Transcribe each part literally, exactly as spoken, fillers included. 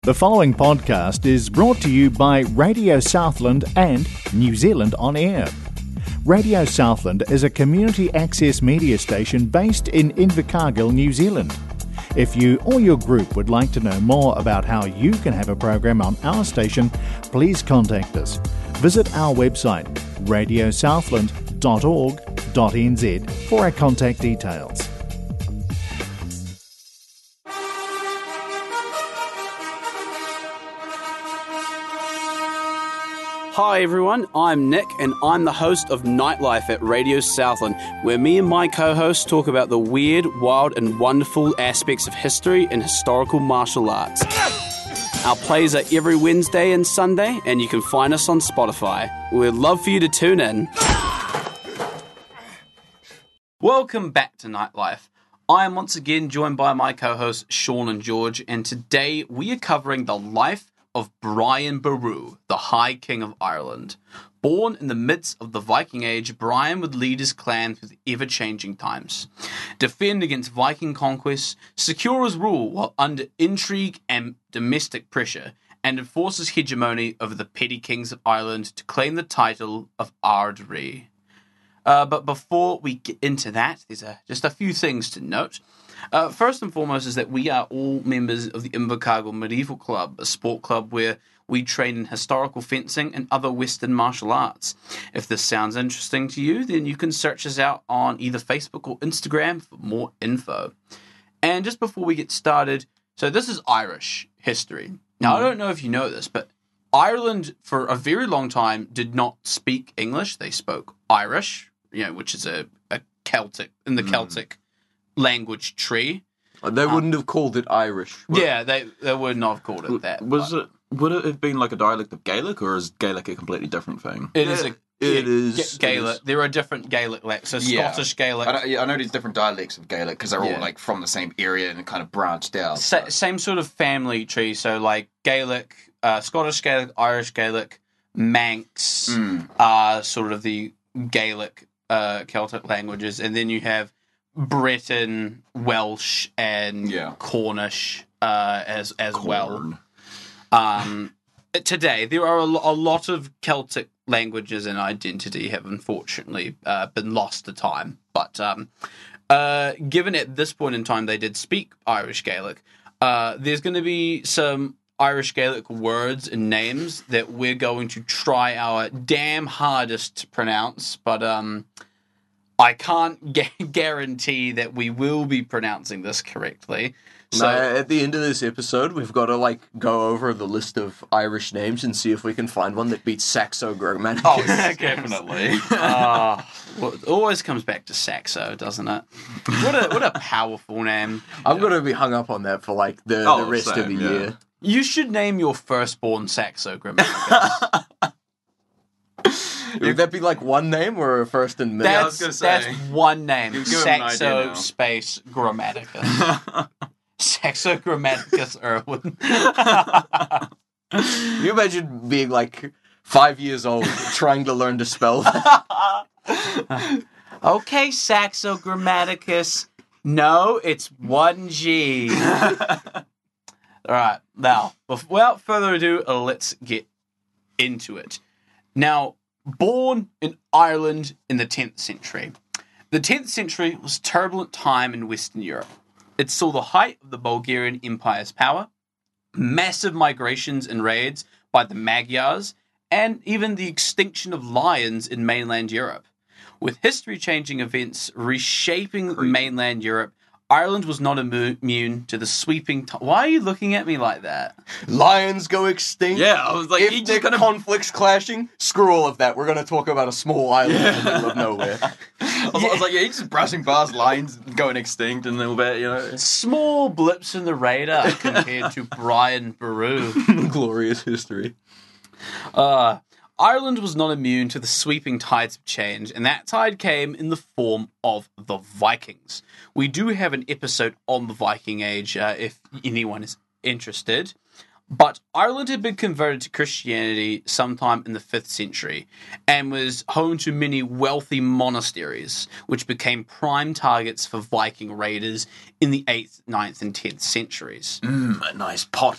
The following podcast is brought to you by Radio Southland and New Zealand On Air. Radio Southland is a community access media station based in Invercargill, New Zealand. If you or your group would like to know more about how you can have a program on our station, please contact us. Visit our website, radio southland dot org dot n z, for our contact details. Hi everyone, I'm Nick and I'm the host of Nightlife at Radio Southland, where me and my co-hosts talk about the weird, wild and wonderful aspects of history and historical martial arts. Our plays are every Wednesday and Sunday, and you can find us on Spotify. We'd love for you to tune in. Welcome back to Nightlife. I am once again joined by my co-hosts Sean and George, and today we are covering the life of Brian Boru, the High King of Ireland. Born in the midst of the Viking Age, Brian would lead his clan through the ever-changing times, defend against Viking conquests, secure his rule while under intrigue and domestic pressure, and enforce his hegemony over the petty kings of Ireland to claim the title of Ard Rí. Uh, but before we get into that, there's a, just a few things to note. Uh, first and foremost is that we are all members of the Invercargill Medieval Club, a sport club where we train in historical fencing and other Western martial arts. If this sounds interesting to you, then you can search us out on either Facebook or Instagram for more info. And just before we get started, so this is Irish history. Now, mm. I don't know if you know this, but Ireland for a very long time did not speak English. They spoke Irish, you know, which is a, a Celtic, in the mm. Celtic language tree. They wouldn't um, have called it Irish. Yeah, they they would not have called it that. Was but. it? Would it have been like a dialect of Gaelic, or is Gaelic a completely different thing? It yeah, is. A, it yeah, is Gaelic. It is. There are different Gaelic, like so yeah. Scottish Gaelic. I know, yeah, I know there's different dialects of Gaelic because they're yeah. all like from the same area and kind of branched out. Sa- same sort of family tree. So like Gaelic, uh, Scottish Gaelic, Irish Gaelic, Manx mm. are sort of the Gaelic uh, Celtic languages, and then you have Breton, Welsh, and yeah. Cornish uh, as as Corn. well. Um, today, there are a, a lot of Celtic languages and identity have unfortunately uh, been lost to time. But um, uh, given at this point in time they did speak Irish Gaelic, uh, there's going to be some Irish Gaelic words and names that we're going to try our damn hardest to pronounce, but um. I can't gu- guarantee that we will be pronouncing this correctly. So no, at the end of this episode, we've got to like go over the list of Irish names and see if we can find one that beats Saxo Grammaticus. Oh, definitely. uh, well, it always comes back to Saxo, doesn't it? What a what a powerful name. I'm going to be hung up on that for like the, oh, the rest same, of the yeah. year. You should name your firstborn Saxo Grammaticus. Would that be like one name or a first and middle? Yeah, I That's, was gonna say. that's one name. You've given him an idea Saxo now. space Grammaticus. Saxo Grammaticus Irwin. Can you imagine being like five years old trying to learn to spell that? Okay, Saxo Grammaticus. No, it's one G. All right, now, without further ado, uh, let's get into it. Now, born in Ireland in the tenth century. The tenth century was a turbulent time in Western Europe. It saw the height of the Bulgarian Empire's power, massive migrations and raids by the Magyars, and even the extinction of lions in mainland Europe. With history-changing events reshaping mainland Europe, Ireland was not immune to the sweeping... T- Why are you looking at me like that? Lions go extinct. Yeah, I was like, if you the just gonna... conflicts clashing, screw all of that. We're going to talk about a small island Yeah. in the middle of nowhere. I, was, I was like, yeah, he's just brushing past lines going extinct and a little bit, you know. Small blips in the radar compared to Brian Boru. Glorious history. Uh, Ireland was not immune to the sweeping tides of change, and that tide came in the form of the Vikings. We do have an episode on the Viking Age, uh, if anyone is interested. But Ireland had been converted to Christianity sometime in the fifth century and was home to many wealthy monasteries, which became prime targets for Viking raiders in the eighth, ninth, and tenth centuries. Mmm, a nice pot of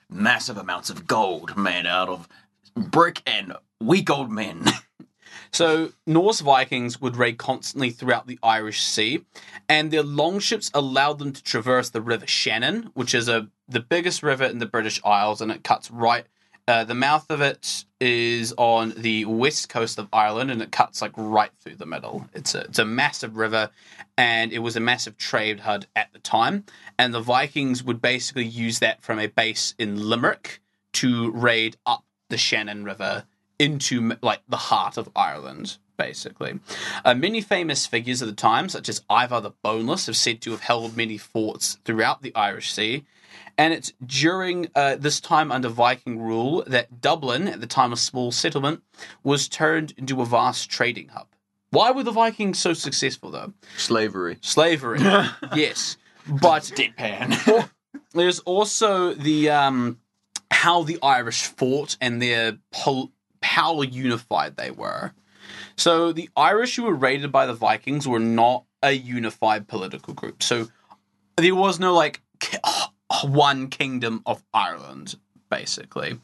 massive amounts of gold made out of brick and weak old men. So, Norse Vikings would raid constantly throughout the Irish Sea, and their longships allowed them to traverse the River Shannon, which is a the biggest river in the British Isles, and it cuts right... Uh, the mouth of it is on the west coast of Ireland, and it cuts, like, right through the middle. It's a, it's a massive river, and it was a massive trade hub at the time, and the Vikings would basically use that from a base in Limerick to raid up the Shannon River into, like, the heart of Ireland, basically. Uh, many famous figures of the time, such as Ivar the Boneless, have said to have held many forts throughout the Irish Sea, and it's during uh, this time under Viking rule that Dublin, at the time a small settlement, was turned into a vast trading hub. Why were the Vikings so successful, though? Slavery. Slavery, yes. But Deadpan. there's also the um, how the Irish fought and their pol- how unified they were. So the Irish who were raided by the Vikings were not a unified political group. So there was no, like, one kingdom of Ireland, basically.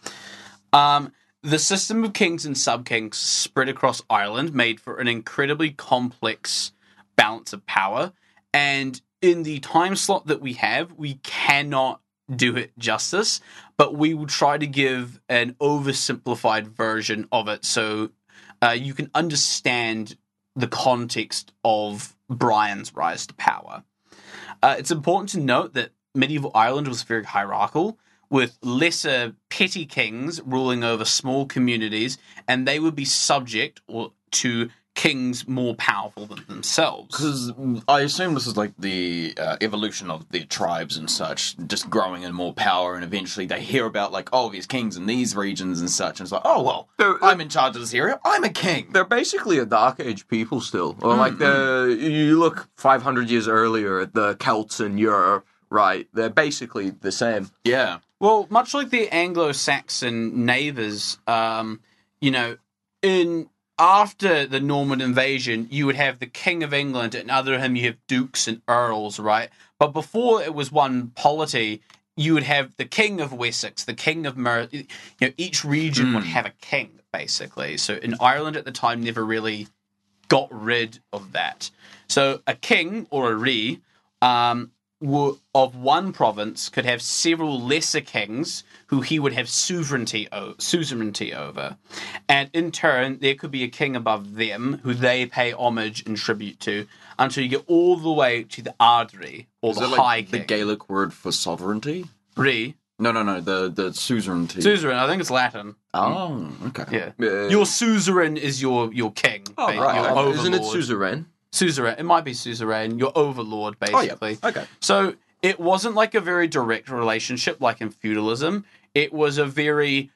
Um, the system of kings and sub-kings spread across Ireland made for an incredibly complex balance of power. And in the time slot that we have, we cannot do it justice, but we will try to give an oversimplified version of it so uh, you can understand the context of Brian's rise to power. Uh, it's important to note that medieval Ireland was very hierarchical, with lesser petty kings ruling over small communities, and they would be subject or to kings more powerful than themselves. Because I assume this is like the uh, evolution of their tribes and such, just growing in more power, and eventually they hear about, like, oh, there's kings in these regions and such, and it's like, oh, well, They're- I'm in charge of this area, I'm a king. They're basically a Dark Age people still. Or like the you look five hundred years earlier at the Celts in Europe, right? They're basically the same. Yeah. Well, much like the Anglo-Saxon neighbours, um, you know, in after the Norman invasion, you would have the King of England, and under him you have dukes and earls, right? But before it was one polity, you would have the King of Wessex, the King of Mer. You know, each region Mm. would have a king, basically. So in Ireland at the time, never really got rid of that. So a king or a ri, um, wo- of one province could have several lesser kings who he would have suzerainty, o- suzerainty over. And in turn, there could be a king above them who they pay homage and tribute to until you get all the way to the Ardri, or Is the that High like the King. Gaelic word for sovereignty? Ri. No, no, no, the, the suzerainty. Suzerain, I think it's Latin. Oh, okay. Yeah. Uh, Your suzerain is your, your king. Oh, ba- right. Your uh, isn't it overlord. suzerain? Suzerain. It might be suzerain. Your overlord, Oh, yeah. basically. Okay. So it wasn't like a very direct relationship like in feudalism. It was a very...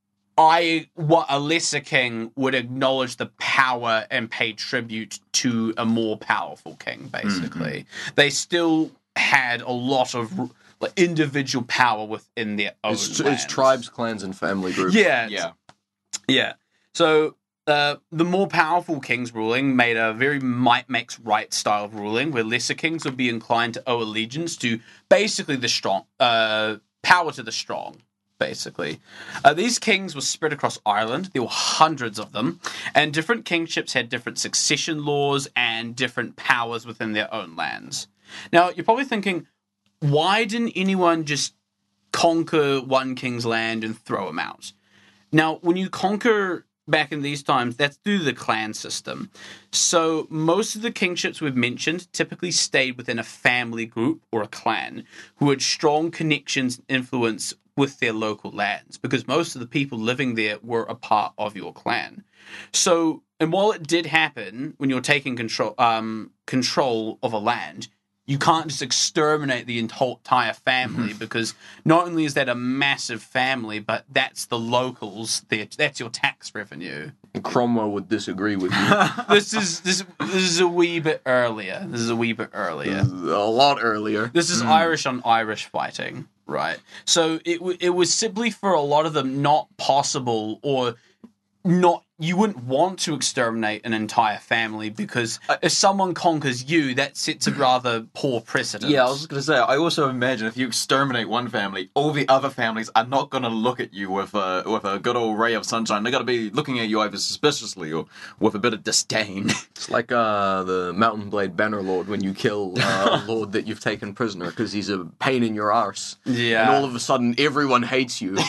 I, what a lesser king would acknowledge the power and pay tribute to a more powerful king, basically. Mm-hmm. They still had a lot of like, individual power within their own It's, it's lands. tribes, clans, and family groups. Yeah. Yeah. Yeah. So uh, the more powerful kings ruling made a very might makes right style of ruling, where lesser kings would be inclined to owe allegiance to basically the strong, uh, power to the strong, basically. Uh, these kings were spread across Ireland. There were hundreds of them, and different kingships had different succession laws and different powers within their own lands. Now, you're probably thinking, why didn't anyone just conquer one king's land and throw him out? Now, when you conquer back in these times, that's through the clan system. So most of the kingships we've mentioned typically stayed within a family group or a clan who had strong connections and influence with their local lands, because most of the people living there were a part of your clan. So, and while it did happen when you're taking control um, control of a land, you can't just exterminate the entire family, because not only is that a massive family, but that's the locals. That's your tax revenue. Cromwell would disagree with you. This is this this is a wee bit earlier. This is a wee bit earlier. A lot earlier. This is Irish on Irish fighting, right? So it w- it was simply for a lot of them not possible, or not you wouldn't want to exterminate an entire family because if someone conquers you, that sets a rather poor precedent. Yeah, I was going to say, I also imagine if you exterminate one family, all the other families are not going to look at you with a, with a good old ray of sunshine. They're going to be looking at you either suspiciously or with a bit of disdain. It's like uh, the Mountain Blade Bannerlord when you kill uh, a lord that you've taken prisoner because he's a pain in your arse. Yeah. And all of a sudden, everyone hates you.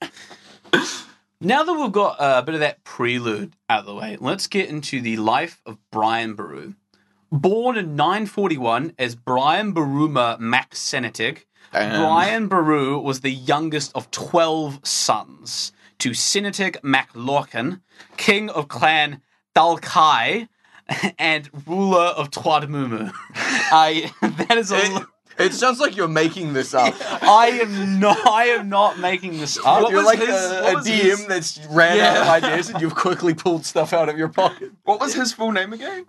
Now that we've got a bit of that prelude out of the way, let's get into the life of Brian Boru. Born in nine forty-one as Brian Boruma Mac Senetic, Damn. Brian Boru was the youngest of twelve sons to Senetic Mac Lorcan, king of Clan Dalkai, and ruler of Tuatmumu. I that is a. It, it sounds like you're making this up. I am not. I am not making this up. What you're was like his- a, what a was D M his- that's ran out of Yeah. ideas and you've quickly pulled stuff out of your pocket. What was his full name again?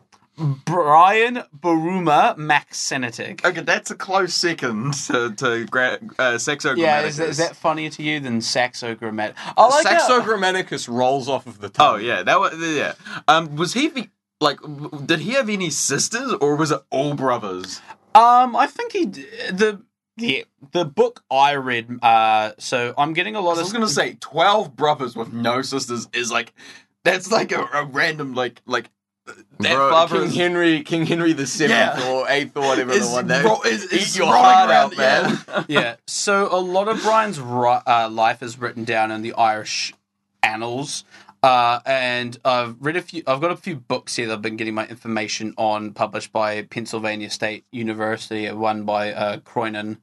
Brian Boruma Mac Senetic. Okay, that's a close second to, to gra- uh, Saxo Yeah, is, Grammaticus. is that funnier to you than Saxo Grammaticus? I like Saxo how- Grammaticus rolls off of the tongue. Oh, yeah, that was, yeah. Um, was he the, like, w- did he have any sisters, or was it all brothers? Um, I think he d- the yeah the book I read. Uh, so I'm getting a lot I of. was gonna say, twelve brothers with no sisters is like, that's like a, a random, like, like, that Bro, father King is- Henry, King Henry the Seventh Yeah. or Eighth or whatever is the one that ro- is- eat is your rolling heart around, out, man. yeah. Yeah, so a lot of Brian's ri- uh, life is written down in the Irish annals. Uh, and I've read a few. I've got a few books here that I've been getting my information on, published by Pennsylvania State University, and one by uh, Cronin.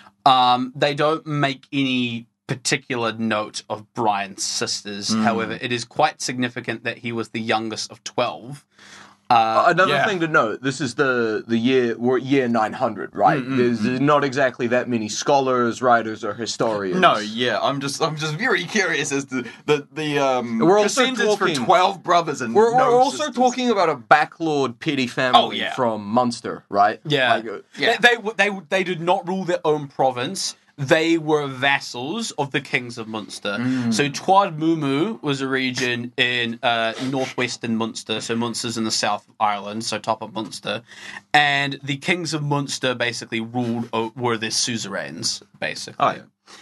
Um, they don't make any particular note of Brian's sisters. However, it is quite significant that he was the youngest of twelve. Uh, Another yeah. thing to note: this is the the year we're at year nine hundred, right? There's, there's not exactly that many scholars, writers, or historians. No, yeah, I'm just, I'm just very curious as to the the um. We're also percentage talking- for twelve brothers and We're, no we're also sisters. talking about a backlord petty family Oh, yeah. from Munster, right? Yeah. Like, uh, Yeah. They, they they they did not rule their own province. They were vassals of the kings of Munster. So Tuatmumu was a region in uh, northwestern Munster. So Munster's in the south of Ireland, so top of Munster. And the kings of Munster basically ruled, o- were their suzerains, basically. Oh, yeah.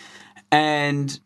And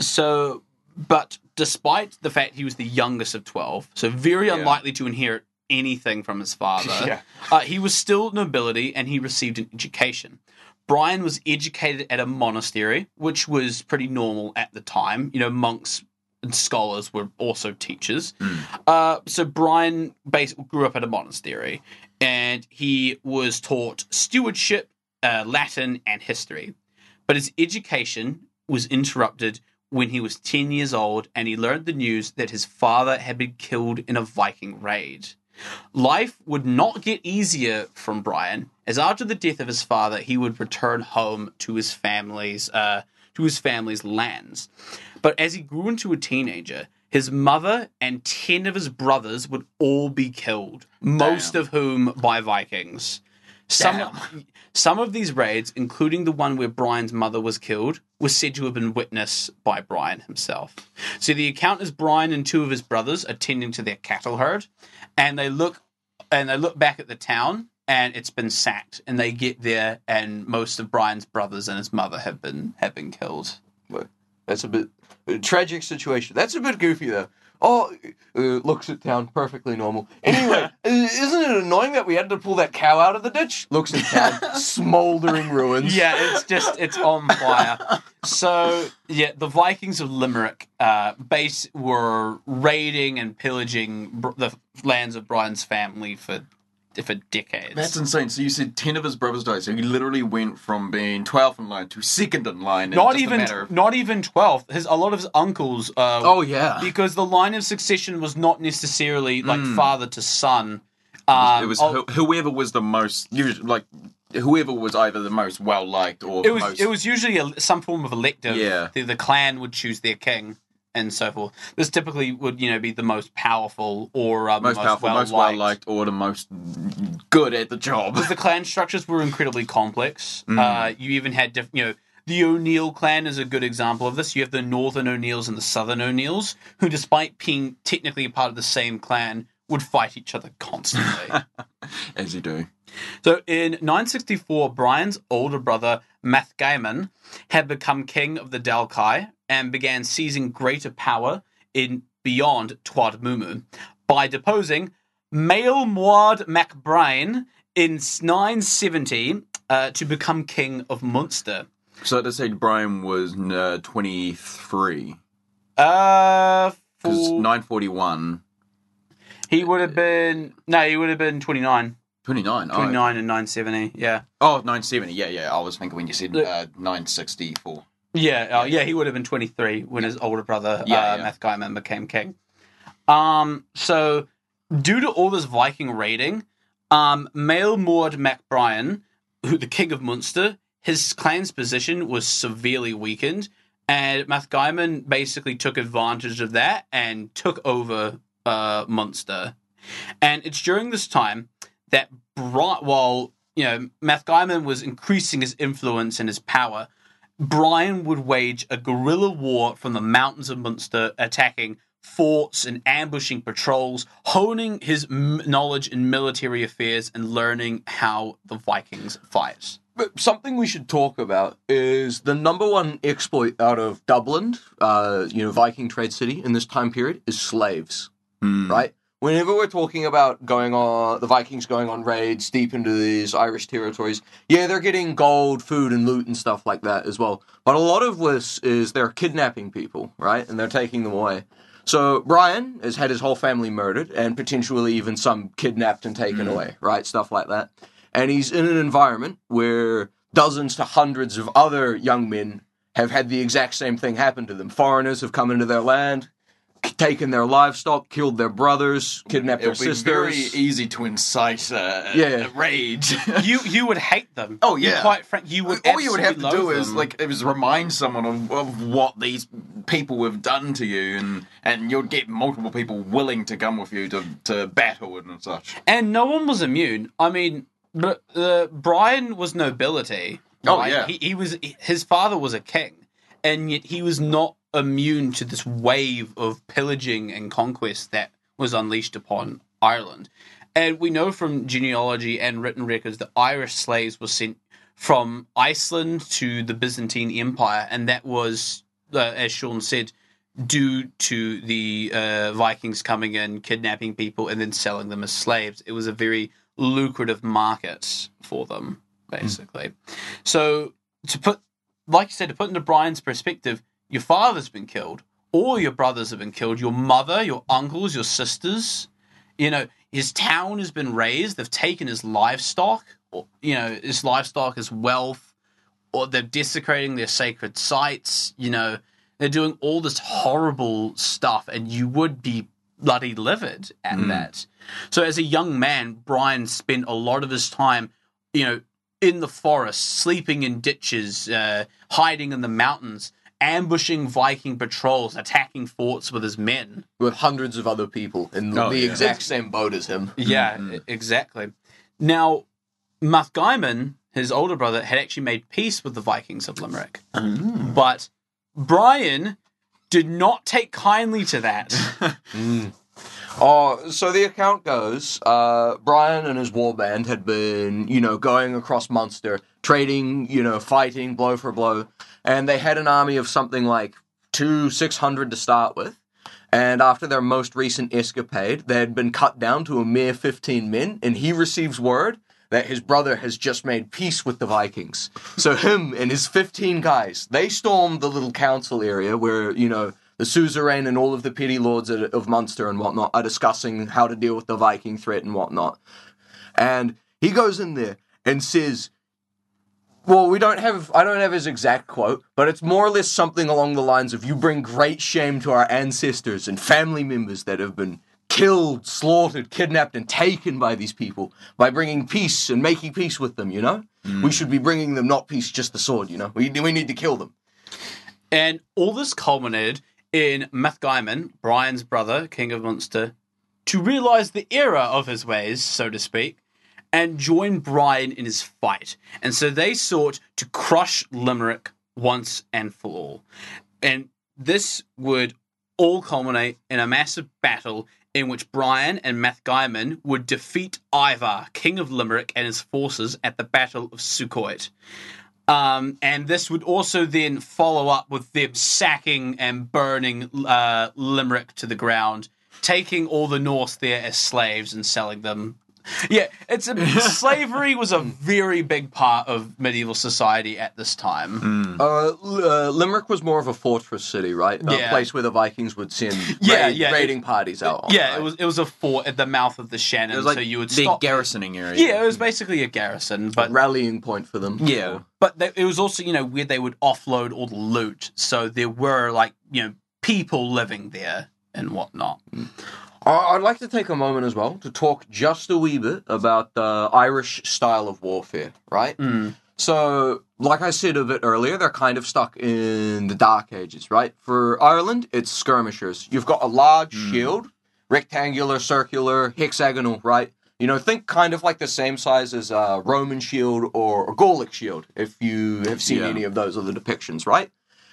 so, but despite the fact he was the youngest of twelve, so very unlikely to inherit anything from his father, Yeah. uh, he was still nobility and he received an education. Brian was educated at a monastery, which was pretty normal at the time. You know, monks and scholars were also teachers. Uh, so Brian basically grew up at a monastery, and he was taught stewardship, uh, Latin, and history. But his education was interrupted when he was ten years old, and he learned the news that his father had been killed in a Viking raid. Life would not get easier from Brian, as after the death of his father, he would return home to his family's uh, to his family's lands. But as he grew into a teenager, his mother and ten of his brothers would all be killed, most Damn. of whom by Vikings. Some, Damn. some of these raids, including the one where Brian's mother was killed, was said to have been witnessed by Brian himself. So the account is Brian and two of his brothers attending to their cattle herd, and they look and they look back at the town, and it's been sacked, and they get there, and most of Brian's brothers and his mother have been have been killed. That's a bit a tragic situation. That's a bit goofy though. Oh, uh, looks at town, perfectly normal. Anyway, uh, isn't it annoying that we had to pull that cow out of the ditch? Looks at town, smouldering ruins. Yeah, it's just it's on fire. So yeah, the Vikings of Limerick uh, base were raiding and pillaging br- the lands of Brian's family for for decades. That's insane. So you said ten of his brothers died. So he literally went from being twelfth in line to second in line. In not just a even matter of- not even twelve. His a lot of his uncles. Uh, Oh yeah. because the line of succession was not necessarily like father to son. Um, it was oh, who- whoever was the most, usually, like whoever was either the most well liked or it the was most. it was usually a, some form of elective. Yeah. the, the clan would choose their king and so forth. This typically would you know be the most powerful or um, most powerful, well most well liked, or the most good at the job. Because the clan structures were incredibly complex. Mm. Uh, you even had diff- you know The O'Neill clan is a good example of this. You have the Northern O'Neills and the Southern O'Neills, who, despite being technically a part of the same clan, would fight each other constantly. As you do. So in nine sixty-four, Brian's older brother, Mathgaimon, had become king of the Dalkai and began seizing greater power in beyond Tuatha Mumu by deposing Mael Muad Mac Brian in nine seventy uh, to become king of Munster. So to say Brian was uh, twenty-three. Uh, Because for... nine forty-one. He would have been... No, he would have been twenty-nine. twenty-nine? twenty-nine and nine seventy, yeah. Oh, nine seventy, yeah, yeah. I was thinking when you said Look- uh, nine sixty-four. Yeah, uh, yeah, he would have been twenty-three when his older brother, Yeah, uh, yeah. Mathgaimon, became king. Um, so, due to all this Viking raiding, um, Mael Muad Mac Brian, who the king of Munster, his clan's position was severely weakened, and Mathgaimon basically took advantage of that and took over uh, Munster. And it's during this time that, Bri- while you know Mathgaimon was increasing his influence and his power, Brian would wage a guerrilla war from the mountains of Munster, attacking forts and ambushing patrols, honing his m- knowledge in military affairs and learning how the Vikings fight. But something we should talk about is the number one exploit out of Dublin, uh, you know, Viking trade city in this time period, is slaves, right? Whenever we're talking about going on, the Vikings going on raids deep into these Irish territories, yeah, they're getting gold, food, and loot and stuff like that as well. But a lot of this is they're kidnapping people, right? And they're taking them away. So Brian has had his whole family murdered and potentially even some kidnapped and taken Mm. away, right? Stuff like that. And he's in an environment where dozens to hundreds of other young men have had the exact same thing happen to them. Foreigners have come into their land, taken their livestock, killed their brothers, kidnapped It would their be sisters. very easy to incite uh, Yeah. rage. You you would hate them. Oh, You yeah. quite frank, you would. All you would have to absolutely do loathe is them. like it was remind someone of, of what these people have done to you, and and you'd get multiple people willing to come with you to, to battle and such. And no one was immune. I mean, but uh, Brian was nobility. Oh, right? yeah. He, he was. His father was a king, and yet he was not immune to this wave of pillaging and conquest that was unleashed upon Ireland. And we know from genealogy and written records that Irish slaves were sent from Iceland to the Byzantine Empire, and that was, uh, as Sean said, due to the uh, Vikings coming in, kidnapping people, and then selling them as slaves. It was a very lucrative market for them, basically. Mm. So, to put, like you said, to put into Brian's perspective, your father's been killed, all your brothers have been killed, your mother, your uncles, your sisters, you know, his town has been razed, they've taken his livestock, or, you know, his livestock, his wealth, or they're desecrating their sacred sites, you know, they're doing all this horrible stuff, and you would be bloody livid at mm. that. So as a young man, Brian spent a lot of his time, you know, in the forest, sleeping in ditches, uh, hiding in the mountains, ambushing Viking patrols, attacking forts with his men. With hundreds of other people in Oh, the yeah. exact same boat as him. Yeah, mm-hmm. exactly. Now, Mathgaimon, his older brother, had actually made peace with the Vikings of Limerick. Mm. But Brian did not take kindly to that. mm. Oh, so the account goes, uh, Brian and his warband had been, you know, going across Munster, trading, you know, fighting blow for blow, and they had an army of something like two, six hundred to start with, and after their most recent escapade, they had been cut down to a mere fifteen men, and he receives word that his brother has just made peace with the Vikings. So him and his fifteen guys, they stormed the little council area where, you know, the suzerain and all of the petty lords of Munster and whatnot are discussing how to deal with the Viking threat and whatnot. And he goes in there and says, well, we don't have, I don't have his exact quote, but it's more or less something along the lines of, you bring great shame to our ancestors and family members that have been killed, slaughtered, kidnapped, and taken by these people by bringing peace and making peace with them, you know? Mm. We should be bringing them not peace, just the sword, you know? We, we need to kill them. And all this culminated in Mathgaimon, Brian's brother, King of Munster, to realise the error of his ways, so to speak, and join Brian in his fight. And so they sought to crush Limerick once and for all. And this would all culminate in a massive battle in which Brian and Mathgaiman would defeat Ivar, King of Limerick, and his forces at the Battle of Sukhot. Um, and this would also then follow up with them sacking and burning uh, Limerick to the ground, taking all the Norse there as slaves and selling them. Yeah, it's a, slavery was a very big part of medieval society at this time. Mm. Uh, L- uh, Limerick was more of a fortress city, right? A Yeah. place where the Vikings would send Yeah, raid, yeah, raiding it- parties out. on, Yeah, right? it was it was a fort at the mouth of the Shannon, It was like so you would the stop. garrisoning area. Yeah, it was basically a garrison, a but rallying point for them. Yeah. but they, it was also, you know, where they would offload all the loot, so there were like, you know, people living there and whatnot. I- I'd like to take a moment as well to talk just a wee bit about the Irish style of warfare, right? Mm. So, like I said a bit earlier, they're kind of stuck in the Dark Ages, right? For Ireland, it's skirmishers. You've got a large shield, rectangular, circular, hexagonal, right? You know, think kind of like the same size as a Roman shield or a Gallic shield, if you have seen Yeah. any of those other depictions, right?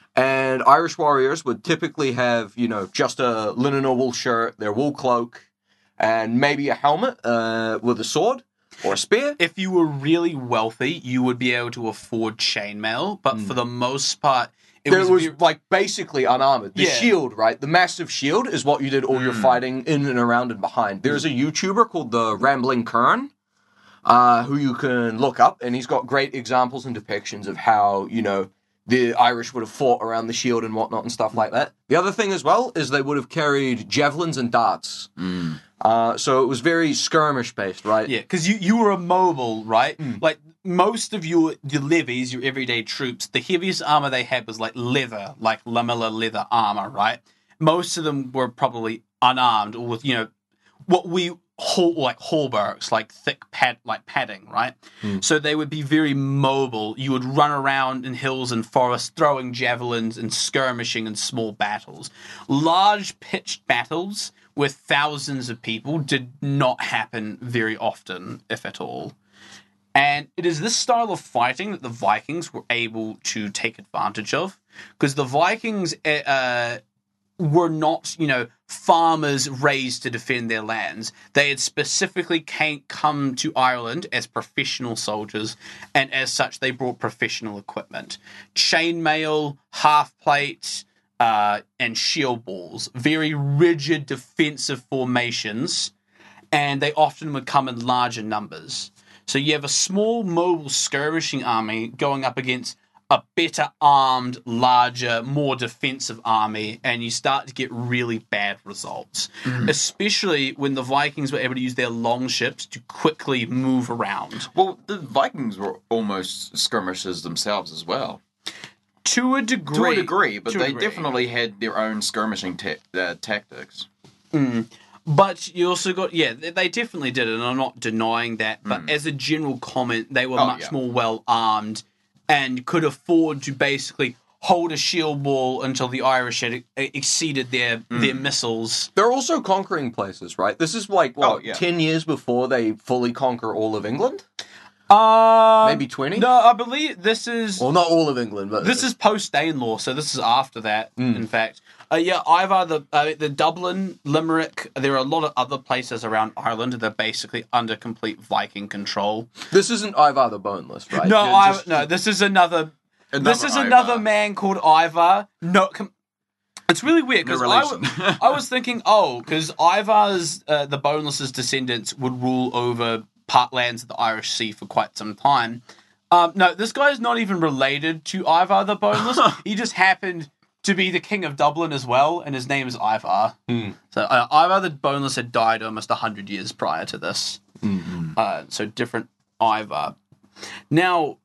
And Irish warriors would typically have, you know, just a linen or wool shirt, their wool cloak, and maybe a helmet uh, with a sword or a spear. If you were really wealthy, you would be able to afford chainmail, but for the most part, it It was, was very- like basically unarmored. The Yeah. shield, right? The massive shield is what you did all your fighting in and around and behind. There's a YouTuber called the Rambling Kern, uh, who you can look up, and he's got great examples and depictions of how, you know, the Irish would have fought around the shield and whatnot and stuff like that. The other thing as well is they would have carried javelins and darts. Uh, so it was very skirmish based, right? Yeah, because you, you were immobile, right? Mm. Like, most of your, your levies, your everyday troops, the heaviest armor they had was like leather, like lamella leather armor, right? Most of them were probably unarmed or with, you know, what we hall, like hauberks, like thick pad, like padding, right? So they would be very mobile. You would run around in hills and forests, throwing javelins and skirmishing in small battles. Large pitched battles with thousands of people did not happen very often, if at all. And it is this style of fighting that the Vikings were able to take advantage of, because the Vikings uh, were not, you know, farmers raised to defend their lands. They had specifically came, come to Ireland as professional soldiers, and as such, they brought professional equipment. Chainmail, half plate, uh, and shield balls. Very rigid defensive formations, and they often would come in larger numbers. So you have a small, mobile skirmishing army going up against a better armed, larger, more defensive army, and you start to get really bad results. Especially when the Vikings were able to use their long ships to quickly move around. Well, the Vikings were almost skirmishers themselves as well. To a degree. To a degree, but To a they degree. definitely had their own skirmishing ta- uh, tactics. But you also got, yeah, they they definitely did it, and I'm not denying that. But as a general comment, they were Oh, much yeah. more well armed and could afford to basically hold a shield wall until the Irish had e- exceeded their their missiles. They're also conquering places, right? This is like, what, Oh, yeah. ten years before they fully conquer all of England? Uh, Maybe twenty? No, I believe this is Well, not all of England, but... this is post Danelaw, so this is after that. In fact, uh, yeah, Ivar, the uh, the Dublin, Limerick. There are a lot of other places around Ireland that are basically under complete Viking control. This isn't Ivar the Boneless, right? No, You're I, just- no, this is another. this Another is Ivar. another man called Ivar. No, com- it's really weird No because I, relation. w- I was thinking, oh, because Ivar's uh, the Boneless's descendants would rule over partlands of the Irish Sea for quite some time. Um, no, this guy is not even related to Ivar the Boneless. He just happened to be the king of Dublin as well, and his name is Ivar. So uh, Ivar the Boneless had died almost a hundred years prior to this. Uh, so different Ivar. Now,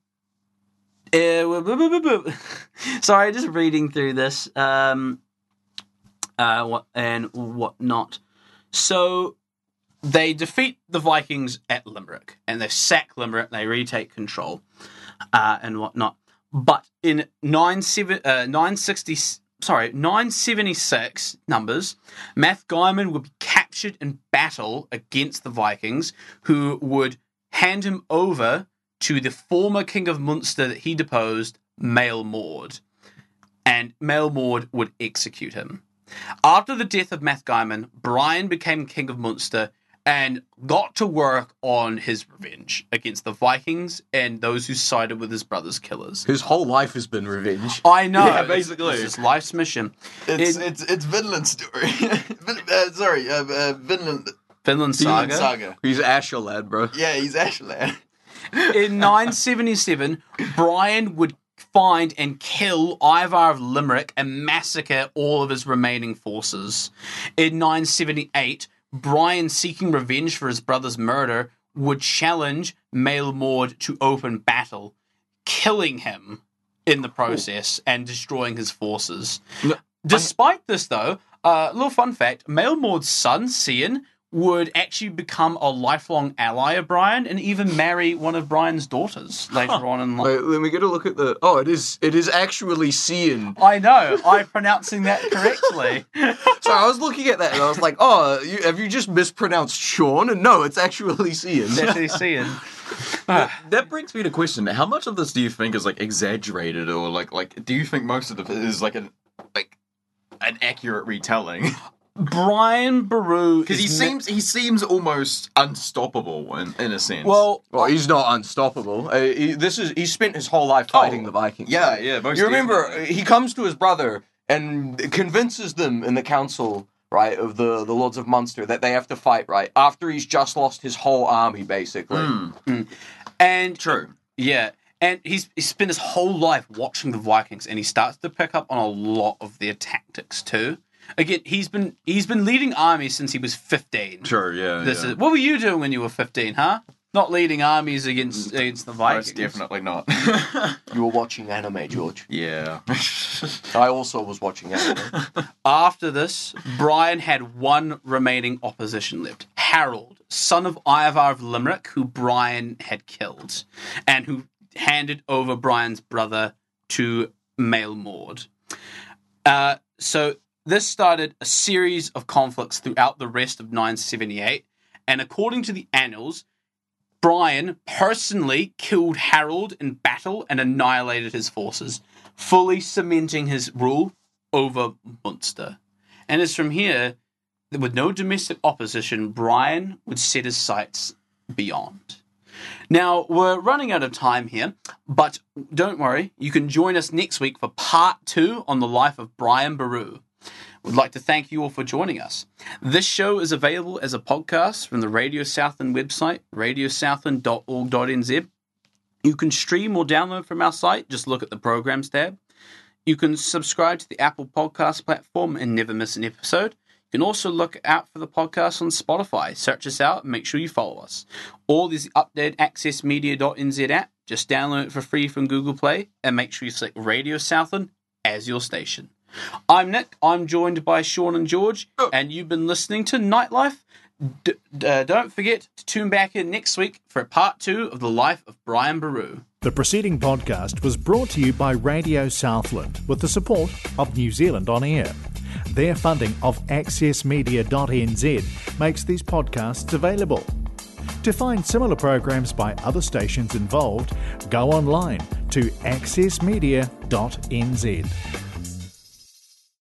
uh, sorry, just reading through this, um, uh, what and whatnot. So they defeat the Vikings at Limerick, and they sack Limerick. They retake control, uh, and whatnot. But in nine seven uh, nine sixty, sorry, nine seventy six numbers, Mathgaiman would be captured in battle against the Vikings, who would hand him over to the former king of Munster that he deposed, Mail Maud, and Mail Maud would execute him. After the death of Mathgaiman, Brian became king of Munster and got to work on his revenge against the Vikings and those who sided with his brother's killers. His whole life has been revenge. I know. Yeah, it's- basically. It's his life's mission. It's In- it's it's Vinland's story. Vin, uh, sorry, uh, uh, Vinland. Vinland Vinland Saga. Saga. He's Asher lad, bro. Yeah, he's Asher lad. In nine seventy-seven, Brian would find and kill Ivar of Limerick and massacre all of his remaining forces. In nine seventy-eight, Brian, seeking revenge for his brother's murder, would challenge Mael Mord to open battle, killing him in the process and destroying his forces. No, Despite this, though, a uh, little fun fact, Mael Mord's son, Cian, would actually become a lifelong ally of Brian and even marry one of Brian's daughters later huh. on in life. Wait, let me get a look at the... Oh, it is it is actually Cian. I know, I'm pronouncing that correctly. So I was looking at that and I was like, oh, you, have you just mispronounced Sean? And no, it's actually Cian. It's actually Cian. that, that brings me to question: how much of this do you think is like exaggerated, or like like do you think most of it is like an like an accurate retelling? Brian Boru, Because he seems he seems almost unstoppable in, in a sense. well. Well, he's not unstoppable. Uh, he, this is he spent his whole life fighting Oh, the Vikings. yeah, yeah. Most You remember, definitely. he comes to his brother and convinces them in the council, right, of the, the Lords of Munster that they have to fight, right, after he's just lost his whole army, basically. Mm, And true. yeah, and he's he spent his whole life watching the Vikings, and he starts to pick up on a lot of their tactics too. Again, he's been he's been leading armies since he was fifteen. Sure, yeah. This yeah. is what were you doing when you were fifteen, huh? Not leading armies against against the Vikings. Most definitely not. You were watching anime, George. yeah. I also was watching anime. After this, Brian had one remaining opposition left. Harold, son of Ivar of Limerick, who Brian had killed, and who handed over Brian's brother to Mael Mord. Uh, so this started a series of conflicts throughout the rest of nine seventy-eight, and according to the annals, Brian personally killed Harold in battle and annihilated his forces, fully cementing his rule over Munster. And it's from here that with no domestic opposition, Brian would set his sights beyond. Now, we're running out of time here, but don't worry, you can join us next week for part two on the life of Brian Boru. We'd like to thank you all for joining us. This show is available as a podcast from the Radio Southland website, radio southland dot org dot n z. You can stream or download from our site, just look at the programs tab. You can subscribe to the Apple Podcast platform and never miss an episode. You can also look out for the podcast on Spotify. Search us out and make sure you follow us. Or there's the updated access media dot n z app. Just download it for free from Google Play and make sure you select Radio Southland as your station. I'm Nick. I'm joined by Sean and George, and you've been listening to Nightlife. D- uh, don't forget to tune back in next week for part two of the life of Brian Boru. The preceding podcast was brought to you by Radio Southland with the support of New Zealand On Air. Their funding of access media dot n z makes these podcasts available. To find similar programs by other stations involved, go online to access media dot n z.